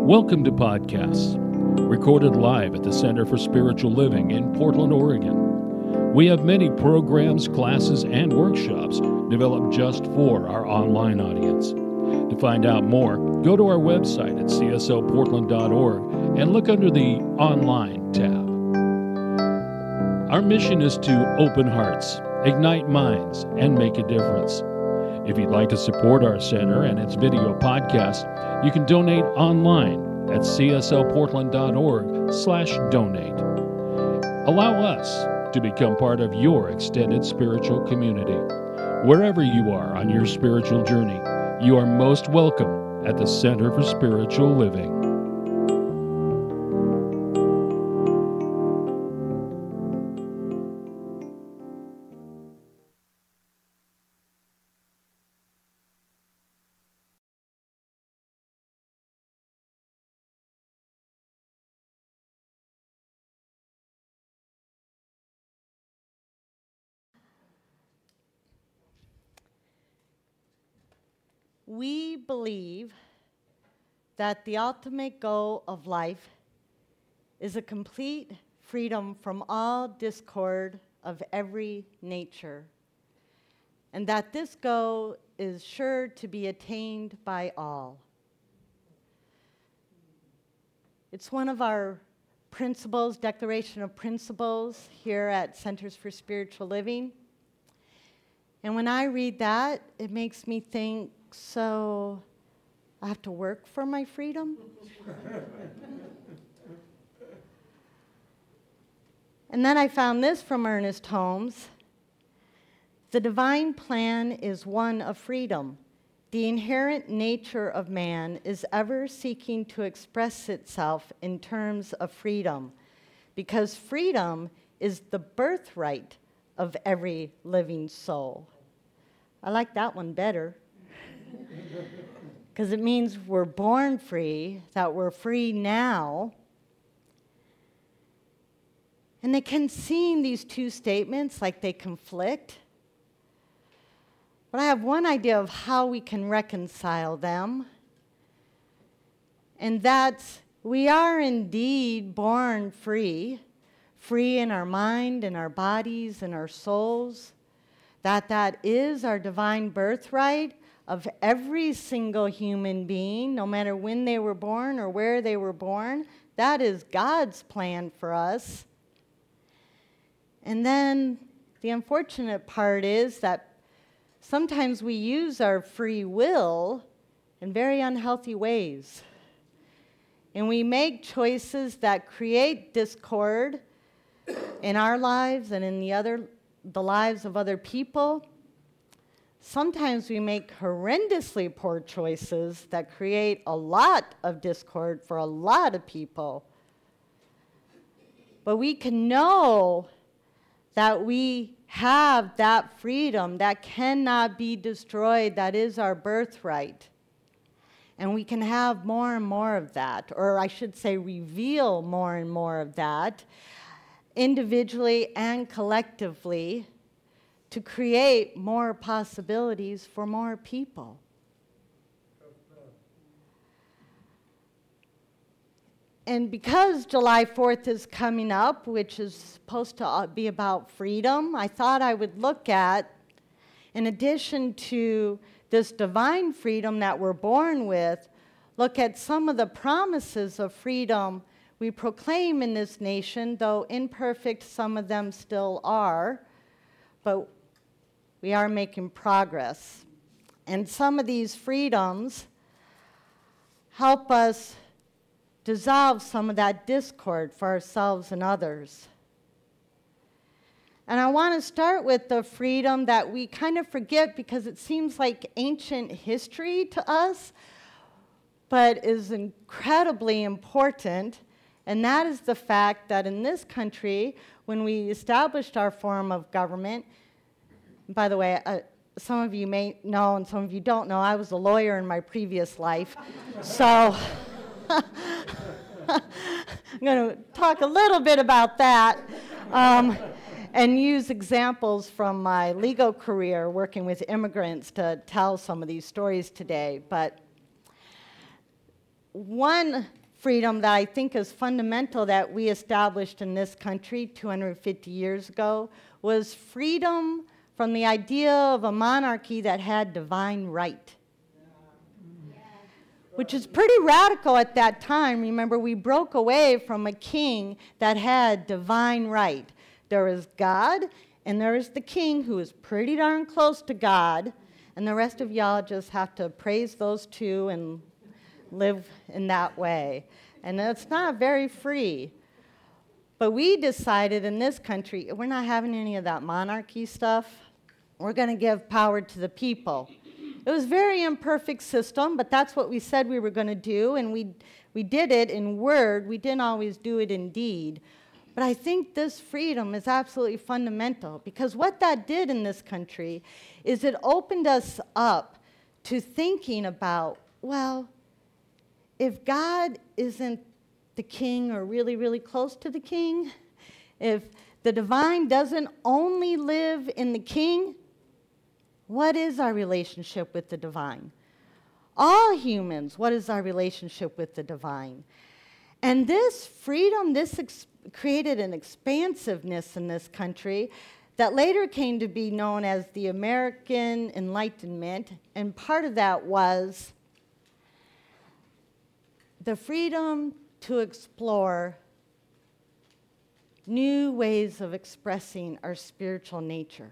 Welcome to Podcasts, recorded live at the Center for Spiritual Living in Portland, Oregon. We have many programs, classes, and workshops developed just for our online audience. To find out more, go to our website at csoportland.org and look under the Online tab. Our mission is to open hearts, ignite minds, and make a difference. If you'd like to support our center and its video podcast, you can donate online at csoportland.org/donate. Allow us to become part of your extended spiritual community. Wherever you are on your spiritual journey, you are most welcome at the Center for Spiritual Living. We believe that the ultimate goal of life is a complete freedom from all discord of every nature, and that this goal is sure to be attained by all. It's one of our principles, Declaration of Principles here at Centers for Spiritual Living. And when I read that, it makes me think, so I have to work for my freedom? And then I found this from Ernest Holmes. The divine plan is one of freedom. The inherent nature of man is ever seeking to express itself in terms of freedom, because freedom is the birthright of every living soul. I like that one better, because it means we're born free, that we're free now. And it can seem, these two statements, like they conflict. But I have one idea of how we can reconcile them. And that's, we are indeed born free, free in our mind, in our bodies, in our souls. That is our divine birthright of every single human being, no matter when they were born or where they were born. That is God's plan for us. And then the unfortunate part is that sometimes we use our free will in very unhealthy ways. And we make choices that create discord in our lives and in the lives of other people. Sometimes we make horrendously poor choices that create a lot of discord for a lot of people. But we can know that we have that freedom that cannot be destroyed, that is our birthright. And we can have more and more of that, or I should say reveal more and more of that, individually and collectively, to create more possibilities for more people. And because July 4th is coming up, which is supposed to be about freedom, I thought I would look at, in addition to this divine freedom that we're born with, look at some of the promises of freedom we proclaim in this nation, though imperfect some of them still are, but we are making progress. And some of these freedoms help us dissolve some of that discord for ourselves and others. And I want to start with the freedom that we kind of forget because it seems like ancient history to us, but is incredibly important. And that is the fact that in this country, when we established our form of government, by the way, some of you may know and some of you don't know, I was a lawyer in my previous life. So I'm going to talk a little bit about that and use examples from my legal career working with immigrants to tell some of these stories today. But one freedom that I think is fundamental that we established in this country 250 years ago was freedom from the idea of a monarchy that had divine right, which is pretty radical at that time. Remember, we broke away from a king that had divine right. There is God, and there is the king who is pretty darn close to God, and the rest of y'all just have to praise those two and live in that way. And it's not very free. But we decided in this country, we're not having any of that monarchy stuff. We're going to give power to the people. It was a very imperfect system, but that's what we said we were going to do, and we did it in word. We didn't always do it in deed. But I think this freedom is absolutely fundamental, because what that did in this country is it opened us up to thinking about, well, if God isn't the king or really, really close to the king, if the divine doesn't only live in the king, what is our relationship with the divine? All humans, what is our relationship with the divine? And this freedom, created an expansiveness in this country that later came to be known as the American Enlightenment, and part of that was the freedom to explore new ways of expressing our spiritual nature.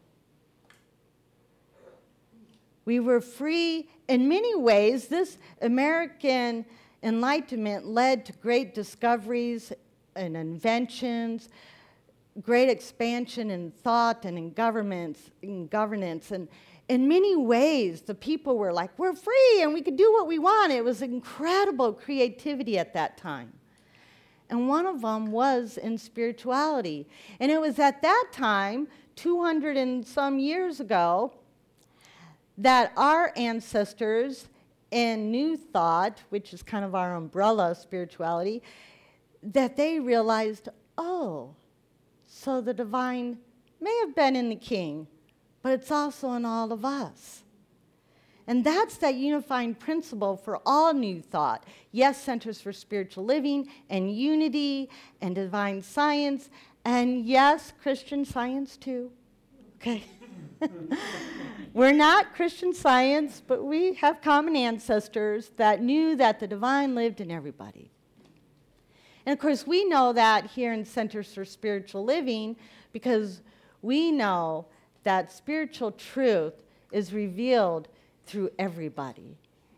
We were free in many ways. This American Enlightenment led to great discoveries and inventions, great expansion in thought and in governance. And in many ways, the people were like, we're free and we could do what we want. It was incredible creativity at that time. And one of them was in spirituality. And it was at that time, 200 and some years ago, that our ancestors in New Thought, which is kind of our umbrella of spirituality, that they realized, oh, so the divine may have been in the king, but it's also in all of us. And that's that unifying principle for all New Thought. Yes, Centers for Spiritual Living and Unity and Divine Science, and yes, Christian Science too. Okay. We're not Christian Science, but we have common ancestors that knew that the divine lived in everybody. And of course, we know that here in Centers for Spiritual Living because we know that spiritual truth is revealed through everybody.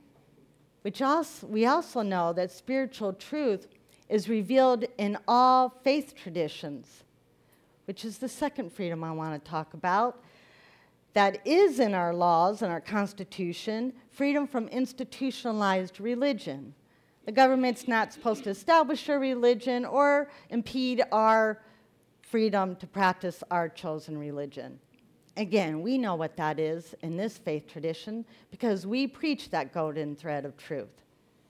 We also know that spiritual truth is revealed in all faith traditions, which is the second freedom I want to talk about. That is in our laws and our Constitution, freedom from institutionalized religion. The government's not supposed to establish a religion or impede our freedom to practice our chosen religion. Again, we know what that is in this faith tradition because we preach that golden thread of truth.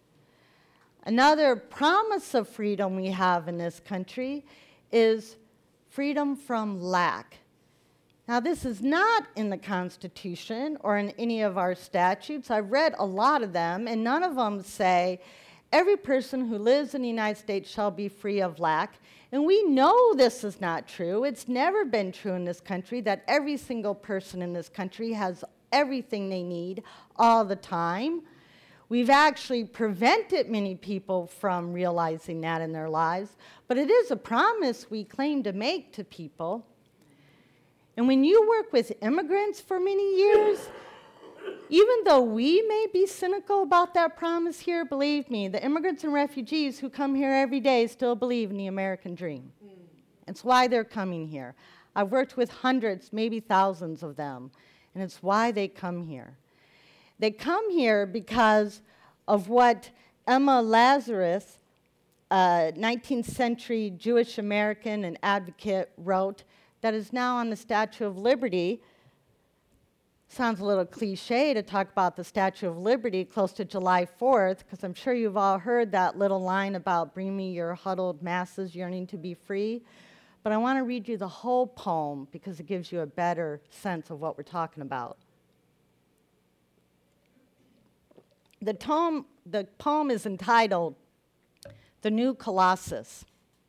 Another promise of freedom we have in this country is freedom from lack. Now, this is not in the Constitution or in any of our statutes. I've read a lot of them, and none of them say, every person who lives in the United States shall be free of lack. And we know this is not true. It's never been true in this country that every single person in this country has everything they need all the time. We've actually prevented many people from realizing that in their lives, but it is a promise we claim to make to people. And when you work with immigrants for many years, even though we may be cynical about that promise here, believe me, the immigrants and refugees who come here every day still believe in the American dream. It's why they're coming here. I've worked with hundreds, maybe thousands of them, and it's why they come here. They come here because of what Emma Lazarus, a 19th century Jewish American and advocate, wrote that is now on the Statue of Liberty. Sounds a little cliche to talk about the Statue of Liberty close to July 4th, because I'm sure you've all heard that little line about bring me your huddled masses yearning to be free. But I want to read you the whole poem because it gives you a better sense of what we're talking about. The poem is entitled The New Colossus.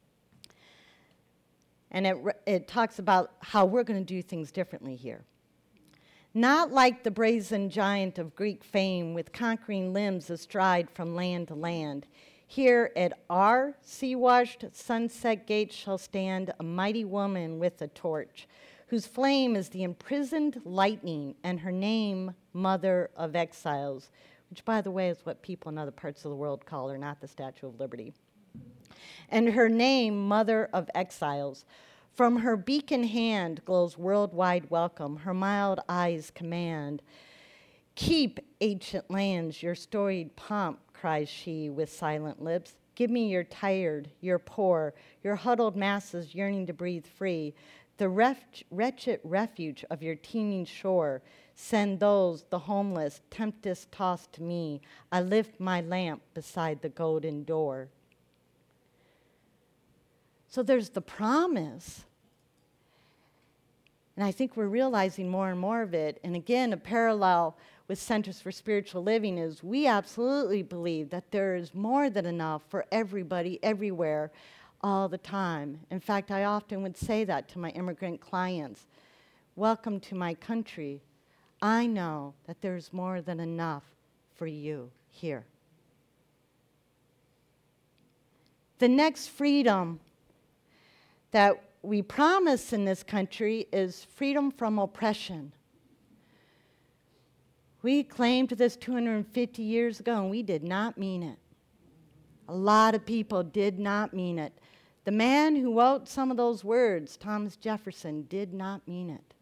And it talks about how we're going to do things differently here. Not like the brazen giant of Greek fame with conquering limbs astride from land to land. Here at our sea-washed sunset gate shall stand a mighty woman with a torch, whose flame is the imprisoned lightning, and her name, Mother of Exiles, which, by the way, is what people in other parts of the world call her, not the Statue of Liberty. And her name, Mother of Exiles. From her beacon hand glows worldwide welcome, her mild eyes command. Keep, ancient lands, your storied pomp, cries she with silent lips. Give me your tired, your poor, your huddled masses yearning to breathe free. The wretched refuge of your teeming shore. Send those, the homeless, tempest tossed to me. I lift my lamp beside the golden door. So there's the promise. And I think we're realizing more and more of it. And again, a parallel with Centers for Spiritual Living is we absolutely believe that there is more than enough for everybody, everywhere, all the time. In fact, I often would say that to my immigrant clients. Welcome to my country. I know that there's more than enough for you here. The next freedom that we promise in this country is freedom from oppression. We claimed this 250 years ago, and we did not mean it. A lot of people did not mean it. The man who wrote some of those words, Thomas Jefferson, did not mean it.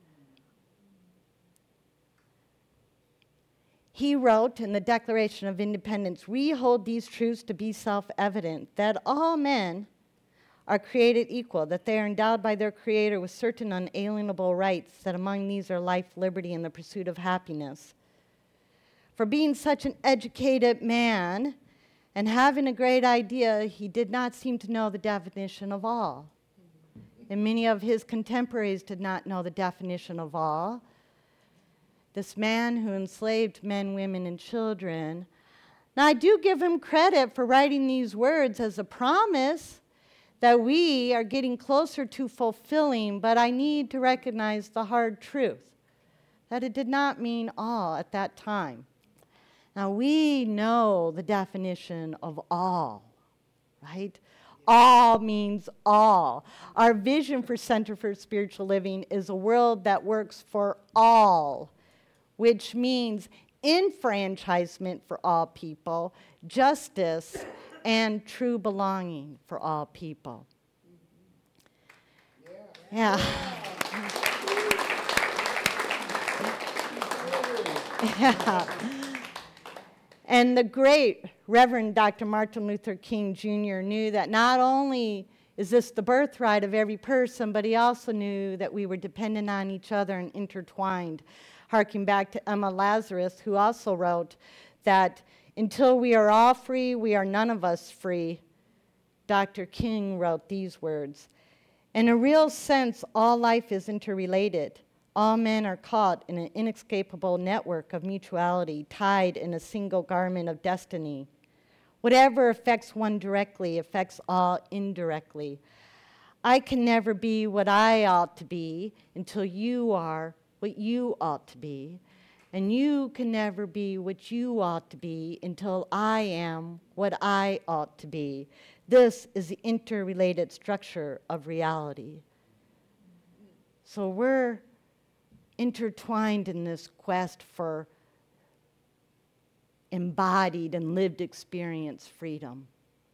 He wrote in the Declaration of Independence, "We hold these truths to be self-evident, that all men are created equal, that they are endowed by their Creator with certain unalienable rights, that among these are life, liberty, and the pursuit of happiness." For being such an educated man and having a great idea, he did not seem to know the definition of all. And many of his contemporaries did not know the definition of all. This man who enslaved men, women, and children. Now, I do give him credit for writing these words as a promise that we are getting closer to fulfilling, but I need to recognize the hard truth, that it did not mean all at that time. Now, we know the definition of all, right? All means all. Our vision for Center for Spiritual Living is a world that works for all, which means enfranchisement for all people, justice, and true belonging for all people. Yeah. Yeah. And the great Reverend Dr. Martin Luther King Jr. knew that not only is this the birthright of every person, but he also knew that we were dependent on each other and intertwined, harking back to Emma Lazarus, who also wrote that until we are all free, we are none of us free. Dr. King wrote these words. In a real sense, all life is interrelated. All men are caught in an inescapable network of mutuality, tied in a single garment of destiny. Whatever affects one directly affects all indirectly. I can never be what I ought to be until you are what you ought to be. And you can never be what you ought to be until I am what I ought to be. This is the interrelated structure of reality. So we're intertwined in this quest for embodied and lived experience freedom.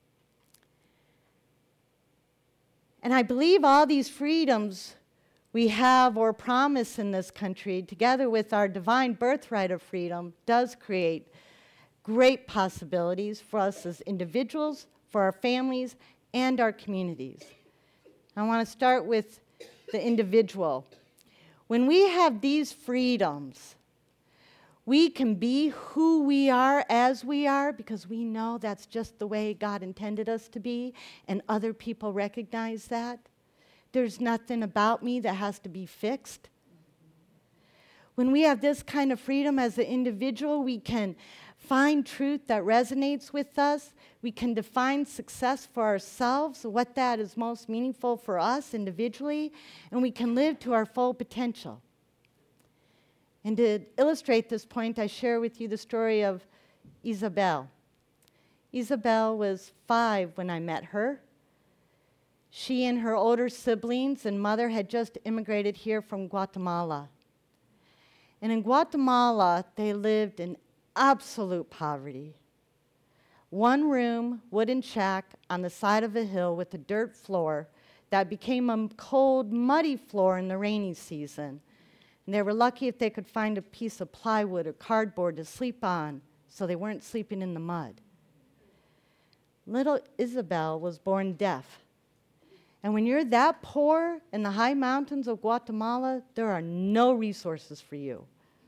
And I believe all these freedoms we have or promise in this country, together with our divine birthright of freedom, does create great possibilities for us as individuals, for our families, and our communities. I want to start with the individual. When we have these freedoms, we can be who we are as we are because we know that's just the way God intended us to be, and other people recognize that. There's nothing about me that has to be fixed. When we have this kind of freedom as an individual, we can find truth that resonates with us. We can define success for ourselves, what that is most meaningful for us individually, and we can live to our full potential. And to illustrate this point, I share with you the story of Isabel. Isabel was 5 when I met her. She and her older siblings and mother had just immigrated here from Guatemala. And in Guatemala, they lived in absolute poverty. 1 room, wooden shack on the side of a hill with a dirt floor that became a cold, muddy floor in the rainy season. And they were lucky if they could find a piece of plywood or cardboard to sleep on, so they weren't sleeping in the mud. Little Isabel was born deaf. And when you're that poor in the high mountains of Guatemala, there are no resources for you.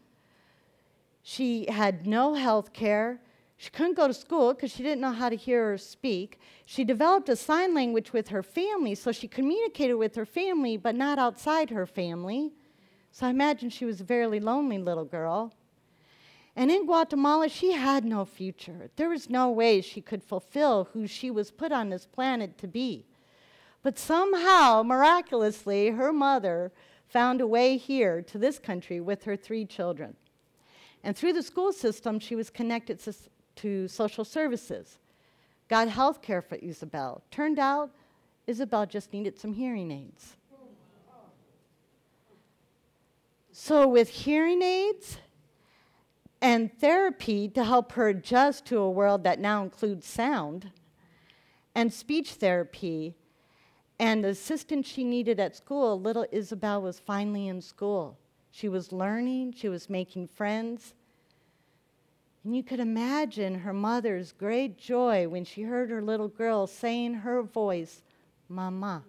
She had no health care. She couldn't go to school because she didn't know how to hear or speak. She developed a sign language with her family, so she communicated with her family, but not outside her family. So I imagine she was a very lonely little girl. And in Guatemala, she had no future. There was no way she could fulfill who she was put on this planet to be. But somehow, miraculously, her mother found a way here to this country with her 3 children. And through the school system, she was connected to social services, got health care for Isabel. Turned out, Isabel just needed some hearing aids. So with hearing aids and therapy to help her adjust to a world that now includes sound, and speech therapy, and the assistance she needed at school, little Isabel was finally in school. She was learning, she was making friends. And you could imagine her mother's great joy when she heard her little girl say in her voice, "Mama."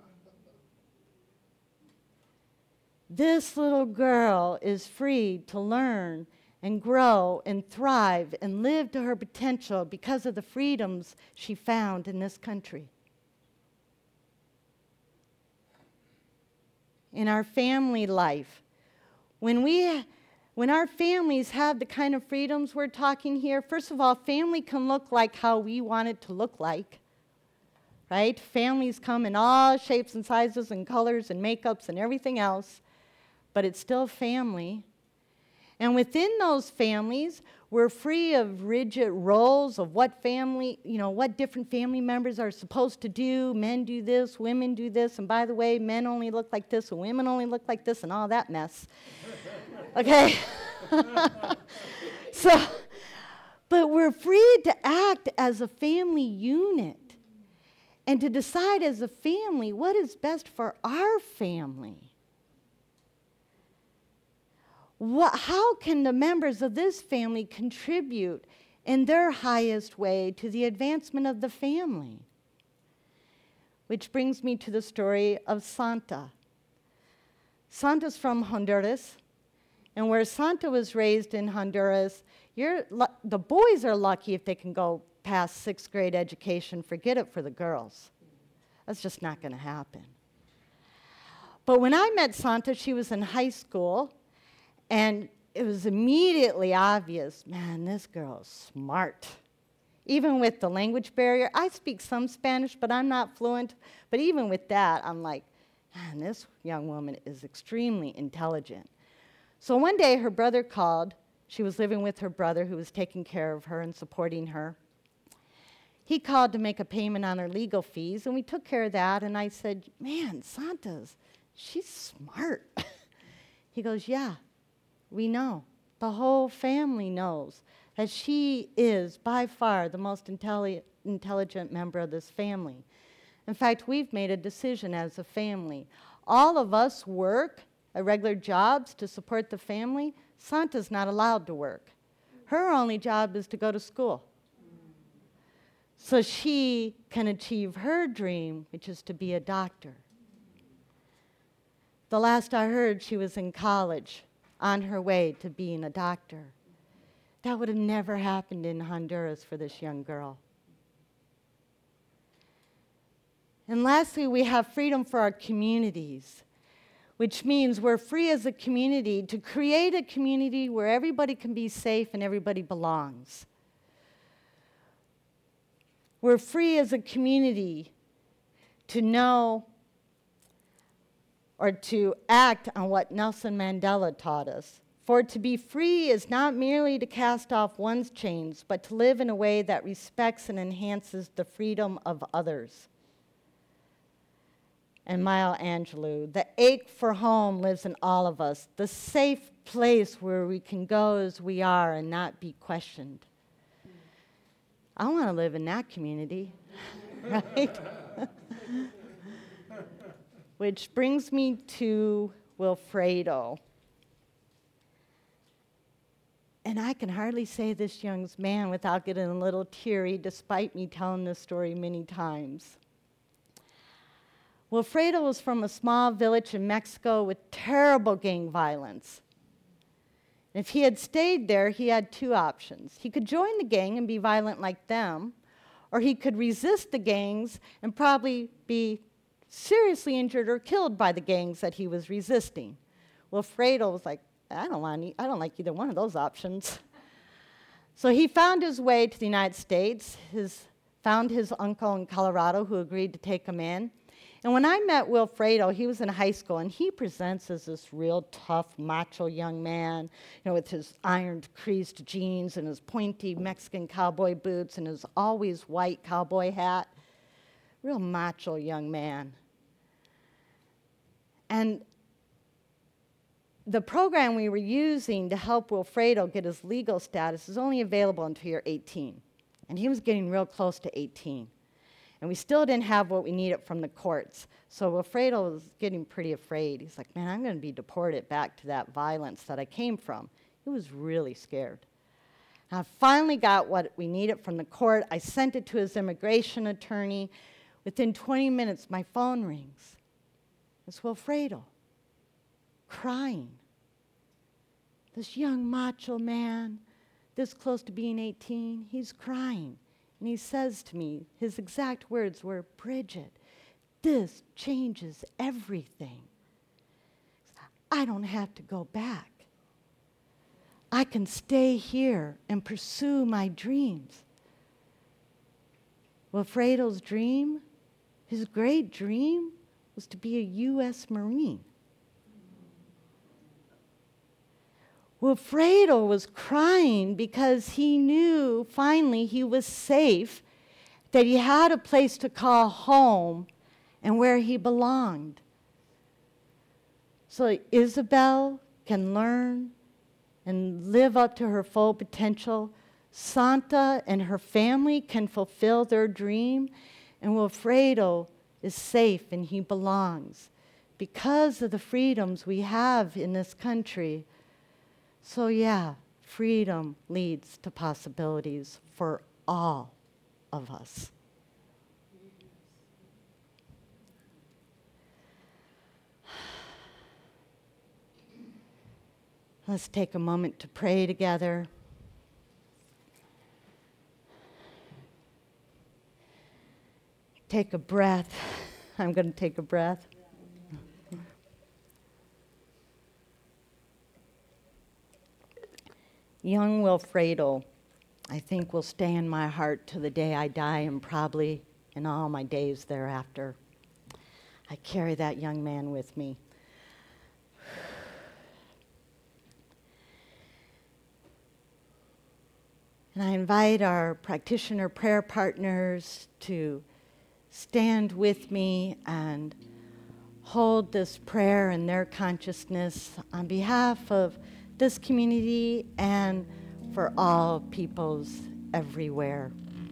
This little girl is free to learn and grow and thrive and live to her potential because of the freedoms she found in this country. In our family life, when our families have the kind of freedoms we're talking here, first of all, family can look like how we want it to look like, right? Families come in all shapes and sizes and colors and makeups and everything else, but it's still family. And within those families, we're free of rigid roles of what different family members are supposed to do. Men do this, women do this, and by the way, men only look like this, and women only look like this, and all that mess. Okay? But we're free to act as a family unit and to decide as a family what is best for our family. How can the members of this family contribute in their highest way to the advancement of the family? Which brings me to the story of Santa. Santa's from Honduras, and where Santa was raised in Honduras, the boys are lucky if they can go past 6th grade education. Forget it for the girls. That's just not going to happen. But when I met Santa, she was in high school, and it was immediately obvious, man, this girl's smart. Even with the language barrier, I speak some Spanish, but I'm not fluent. But even with that, I'm like, man, this young woman is extremely intelligent. So one day her brother called. She was living with her brother who was taking care of her and supporting her. He called to make a payment on her legal fees, and we took care of that. And I said, man, she's smart. He goes, yeah. We know, the whole family knows that she is by far the most intelligent member of this family. In fact, we've made a decision as a family. All of us work at regular jobs to support the family. Santa's not allowed to work. Her only job is to go to school. So she can achieve her dream, which is to be a doctor. The last I heard, she was in college, on her way to being a doctor. That would have never happened in Honduras for this young girl. And lastly, we have freedom for our communities. which means we're free as a community to create a community where everybody can be safe and everybody belongs. We're free as a community to know or to act on what Nelson Mandela taught us. For to be free is not merely to cast off one's chains, but to live in a way that respects and enhances the freedom of others. And Maya Angelou, the ache for home lives in all of us, the safe place where we can go as we are and not be questioned. I want to live in that community, right? Which brings me to Wilfredo. And I can hardly say this young man without getting a little teary, despite me telling this story many times. Wilfredo was from a small village in Mexico with terrible gang violence. If he had stayed there, he had two options. He could join the gang and be violent like them, or he could resist the gangs and probably be seriously injured or killed by the gangs that he was resisting. Wilfredo was like, I don't like either one of those options. So he found his way to the United States, found his uncle in Colorado who agreed to take him in. And when I met Wilfredo, he was in high school, and he presents as this real tough, macho young man, with his ironed, creased jeans and his pointy Mexican cowboy boots and his always white cowboy hat. Real macho young man. And the program we were using to help Wilfredo get his legal status is only available until you're 18. And he was getting real close to 18. And we still didn't have what we needed from the courts. So Wilfredo was getting pretty afraid. He's like, man, I'm going to be deported back to that violence that I came from. He was really scared. And I finally got what we needed from the court. I sent it to his immigration attorney. Within 20 minutes, my phone rings. It's Wilfredo, crying. This young macho man, this close to being 18, he's crying. And he says to me, his exact words were, Bridget, this changes everything. I don't have to go back. I can stay here and pursue my dreams. Wilfredo's dream, his great dream, was to be a U.S. Marine. Wilfredo was crying because he knew finally he was safe, that he had a place to call home and where he belonged. So Isabel can learn and live up to her full potential. Santa and her family can fulfill their dream, and Wilfredo is safe and he belongs because of the freedoms we have in this country. So yeah, freedom leads to possibilities for all of us. Let's take a moment to pray together. Take a breath. I'm going to take a breath. Young Wilfredo, I think, will stay in my heart to the day I die and probably in all my days thereafter. I carry that young man with me. And I invite our practitioner prayer partners to stand with me and hold this prayer in their consciousness on behalf of this community and for all peoples everywhere.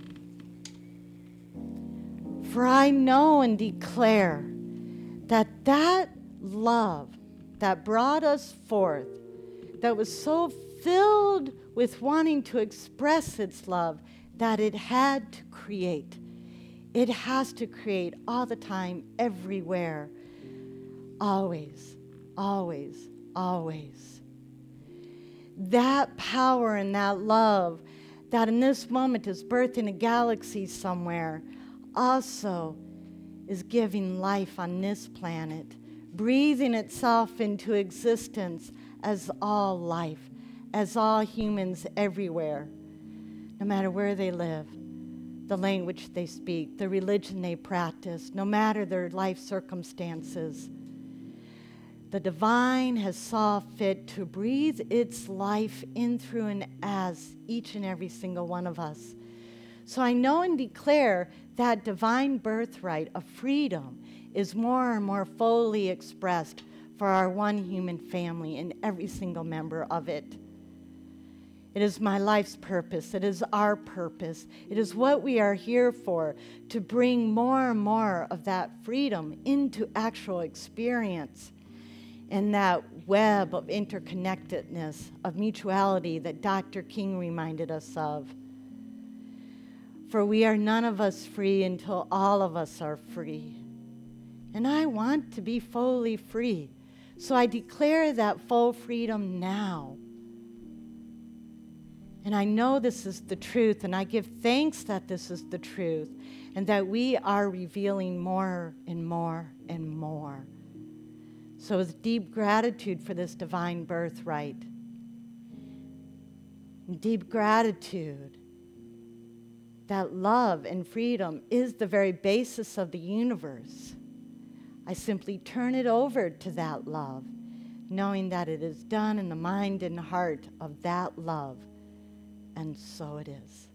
For I know and declare that that love that brought us forth, that was so filled with wanting to express its love, that it had to create. It has to create all the time, everywhere, always, always, always. That power and that love that in this moment is birthed in a galaxy somewhere also is giving life on this planet, breathing itself into existence as all life, as all humans everywhere, no matter where they live, the language they speak, the religion they practice, no matter their life circumstances. The divine has saw fit to breathe its life in, through, and as each and every single one of us. So I know and declare that divine birthright of freedom is more and more fully expressed for our one human family and every single member of it. It is my life's purpose. It is our purpose. It is what we are here for, to bring more and more of that freedom into actual experience. And that web of interconnectedness, of mutuality that Dr. King reminded us of. For we are none of us free until all of us are free. And I want to be fully free. So I declare that full freedom now. And I know this is the truth, and I give thanks that this is the truth, and that we are revealing more and more and more. So with deep gratitude for this divine birthright, deep gratitude that love and freedom is the very basis of the universe, I simply turn it over to that love, knowing that it is done in the mind and heart of that love, and so it is.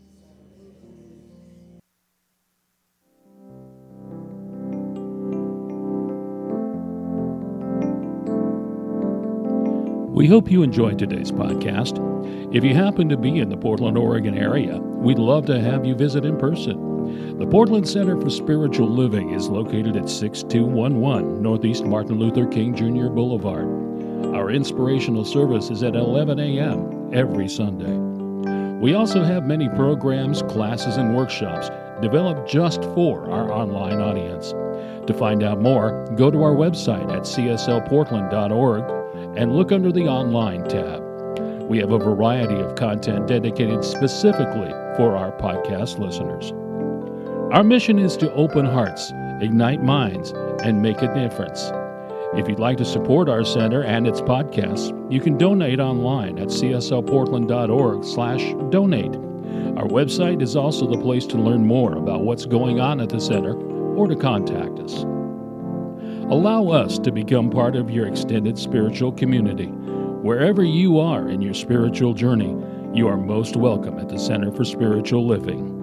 We hope you enjoyed today's podcast. If you happen to be in the Portland, Oregon area, we'd love to have you visit in person. The Portland Center for Spiritual Living is located at 6211 Northeast Martin Luther King Jr. Boulevard. Our inspirational service is at 11 a.m. every Sunday. We also have many programs, classes, and workshops developed just for our online audience. To find out more, go to our website at cslportland.org and look under the Online tab. We have a variety of content dedicated specifically for our podcast listeners. Our mission is to open hearts, ignite minds, and make a difference. If you'd like to support our center and its podcasts, you can donate online at cslportland.org/donate. Our website is also the place to learn more about what's going on at the center or to contact us. Allow us to become part of your extended spiritual community. Wherever you are in your spiritual journey, you are most welcome at the Center for Spiritual Living.